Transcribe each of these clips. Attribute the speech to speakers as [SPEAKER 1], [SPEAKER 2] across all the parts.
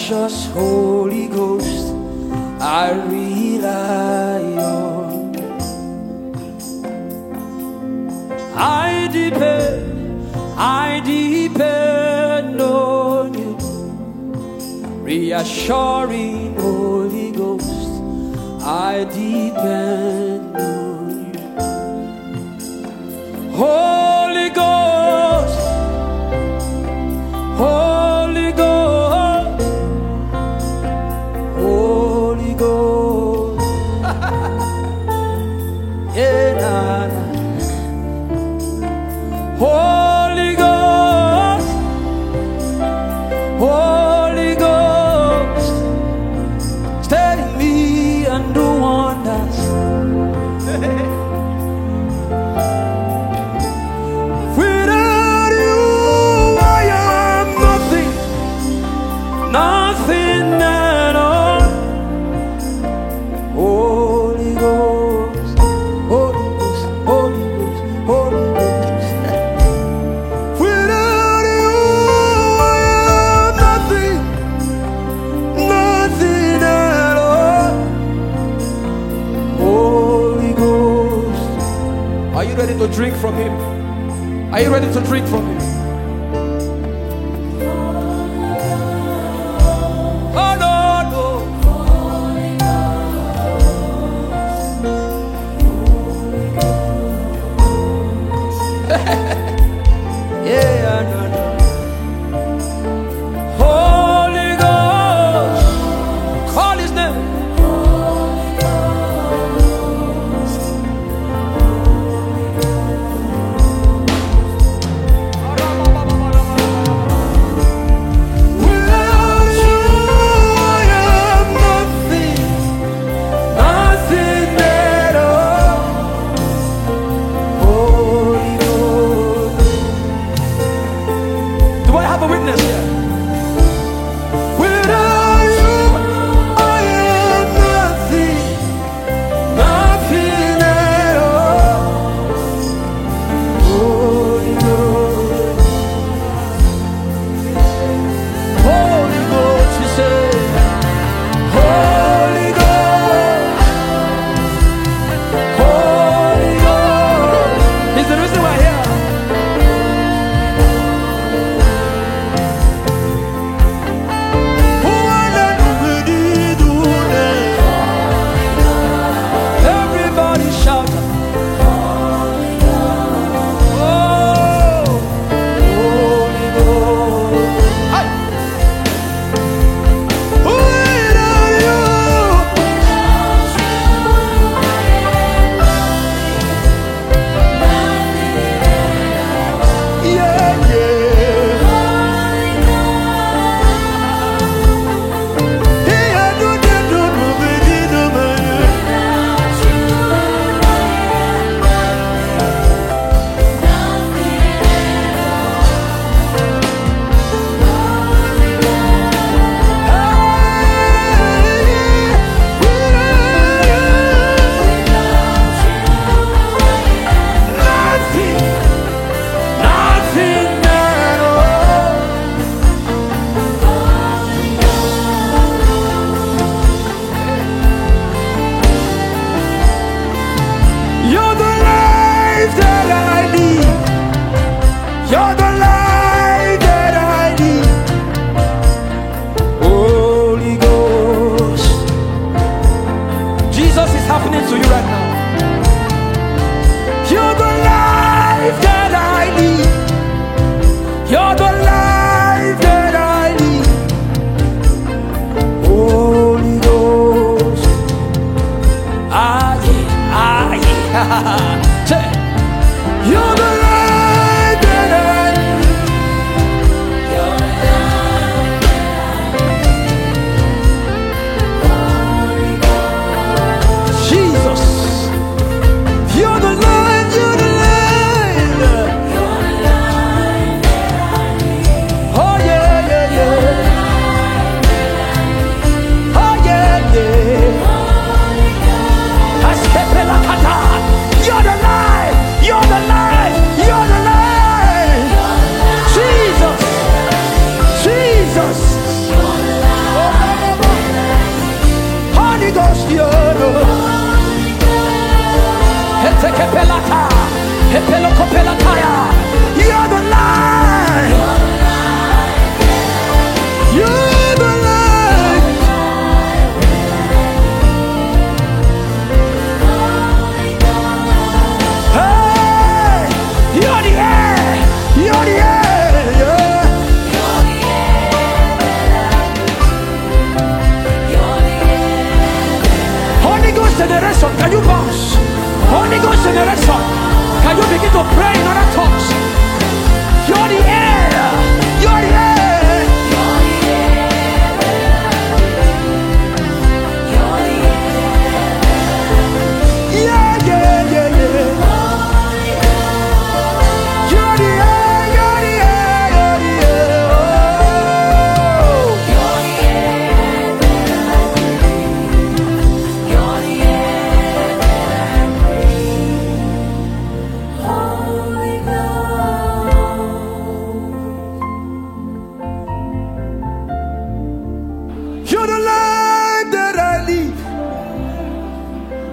[SPEAKER 1] precious Holy Ghost, I rely on. I depend on you. Reassuring Holy Ghost, I depend on you. Holy Ghost, Holy Ghost, Holy Ghost. Yeah, nah, nah. Holy Ghost, Holy Ghost, stay in me and do wonders. Without you, I am nothing, nothing at all. Holy Ghost, Holy Ghost, Holy Ghost, Holy Ghost. Without you, I am nothing, nothing at all. Holy Ghost. Are you ready to drink from him? Are you ready to drink from him? Oh no, no. Yeah, no, no. Holy Ghost, call his name. Without you, I am nothing, nothing at all. Holy Ghost. Do I have a witness here? Without you, I am nothing, nothing at all. Holy Ghost, Holy Ghost, you say, Holy Ghost, Holy Ghost. Is the reason why here. Everybody shout. Oh, Holy Ghost. Hey. Without you, yeah, yeah. Yeah, do, do, do, do, do, do, do. You're the life that I need. You're the life that I need. Holy Ghost. Jesus is happening to you right now. You're the life that I need. You're the life that I need. Holy Ghost. Say, you're the light that I need. You're the light that I need. Jesus, you're the light, you're the light. You're the light that I need. Oh yeah, yeah, yeah. Oh yeah, yeah. You're the light, you're the light.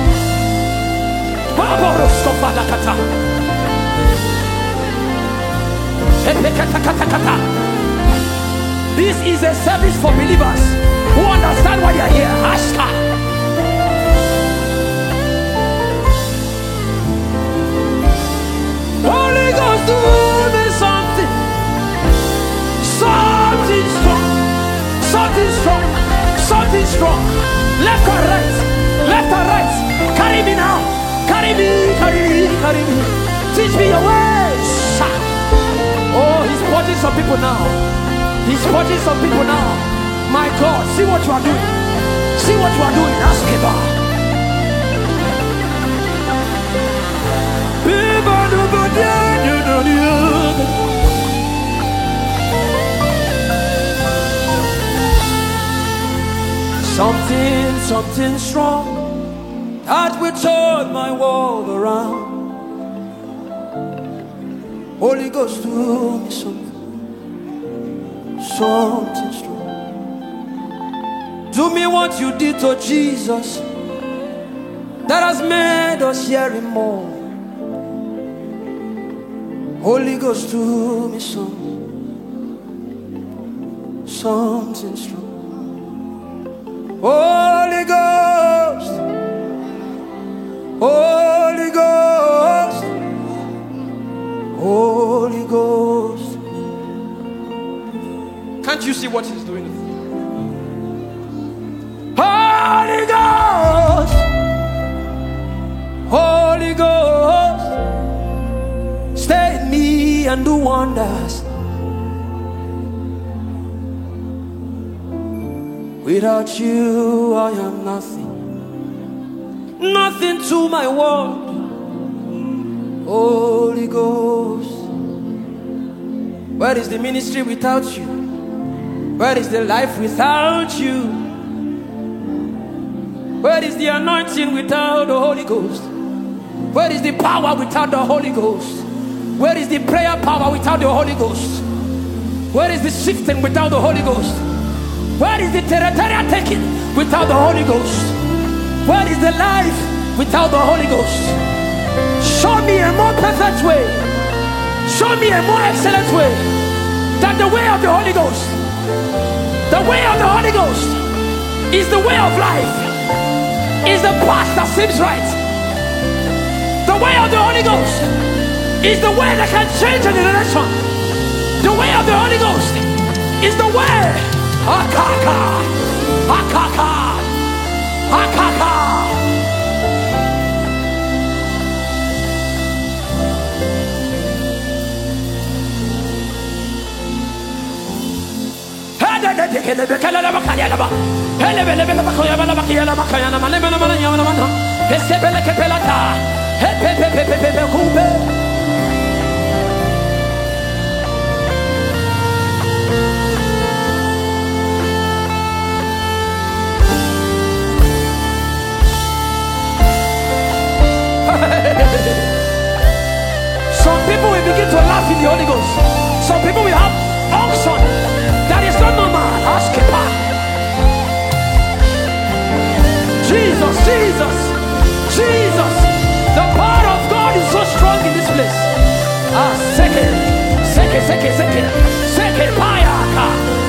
[SPEAKER 1] This is a service for believers who understand why they are here. Hashtag. Holy Ghost, do me something. Something strong. Something strong. Something strong. Left or right. Left or right. Carry me now. Carry me. Carry me. Carry me. Teach me your ways. Oh, he's purging some people now. He's purging some people now. My God, see what you are doing. See what you are doing. Ask about. Something strong that will turn my world around. Holy Ghost, do me something strong. Do me what you did to Jesus that has made us hear him more. Holy Ghost, do me something strong. Holy Ghost, Holy Ghost, Holy Ghost. Can't you see what he's doing? Holy Ghost, Holy Ghost, stay in me and do wonders. Without you, I am nothing. Nothing to my world. Holy Ghost, where is the ministry without you? Where is the life without you? Where is the anointing without the Holy Ghost? Where is the power without the Holy Ghost? Where is the prayer power without the Holy Ghost? Where is the shifting without the Holy Ghost? Where is the territorial taking without the Holy Ghost? Where is the life without the Holy Ghost? Show me a more perfect way. Show me a more excellent way than the way of the Holy Ghost. The way of the Holy Ghost is the way of life. Is the path that seems right. The way of the Holy Ghost is the way that can change a generation. The way of the Holy Ghost is the way. Akaka, akaka, akaka. in the Holy Ghost. Some people will have unction that is not normal. Ask a pa. Jesus, Jesus, Jesus. The power of God is so strong in this place. Ah, seke, seke, seke, seke, seke, payaka.